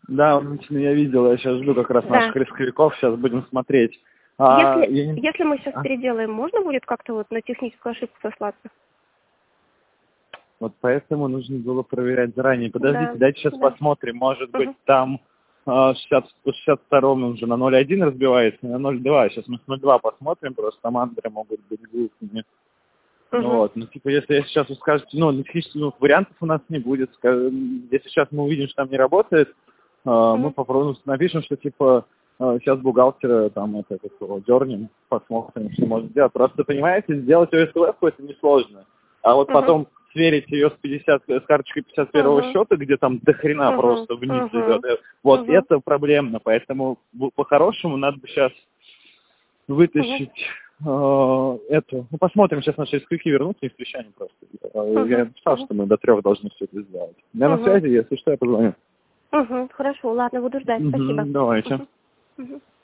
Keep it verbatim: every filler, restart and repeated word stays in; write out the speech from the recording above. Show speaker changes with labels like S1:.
S1: Да, лично я видел, я сейчас жду как раз
S2: Да.
S1: наших рисковиков, сейчас будем смотреть. А,
S2: Если,
S1: я не-
S2: если мы сейчас
S1: а,
S2: переделаем, можно будет как-то вот на техническую ошибку сослаться?
S1: Вот поэтому нужно было проверять заранее. Подождите,
S2: Да,
S1: дайте сейчас
S2: да.
S1: посмотрим, может быть
S2: Угу.
S1: там а, шестьдесят, шестьдесят втором он уже на ноль один разбивается, на ноль два. Сейчас мы с ноль два посмотрим, просто там андеры могут быть глупыми. Ну
S2: Угу.
S1: вот, ну типа если я сейчас вы скажете, ну, технически ну, вариантов у нас не будет. Скажем, если сейчас мы увидим, что там не работает, а, мы
S2: Угу.
S1: попробуем, напишем, что типа а, сейчас бухгалтера там это, это дернем, посмотрим, что может сделать. Просто понимаете, сделать о эс вэ это несложно. А вот
S2: Угу.
S1: потом сверить ее с пятьдесят, с карточкой пятьдесят первого
S2: Угу.
S1: счета, где там до хрена
S2: Угу.
S1: просто вниз
S2: Угу.
S1: идет. э, Вот
S2: Угу.
S1: это проблемно, поэтому бу- по-хорошему надо бы сейчас
S2: Угу.
S1: вытащить э, эту. Ну, посмотрим, сейчас наши рисковики вернутся и встречаем просто. Э, Я
S2: Угу.
S1: написал, что мы до трех должны все это сделать. Я на
S2: Угу.
S1: связи, если что, я позвоню.
S2: Угу. Хорошо, ладно, буду ждать. Спасибо.
S1: Угу, давайте.
S2: Угу. Угу.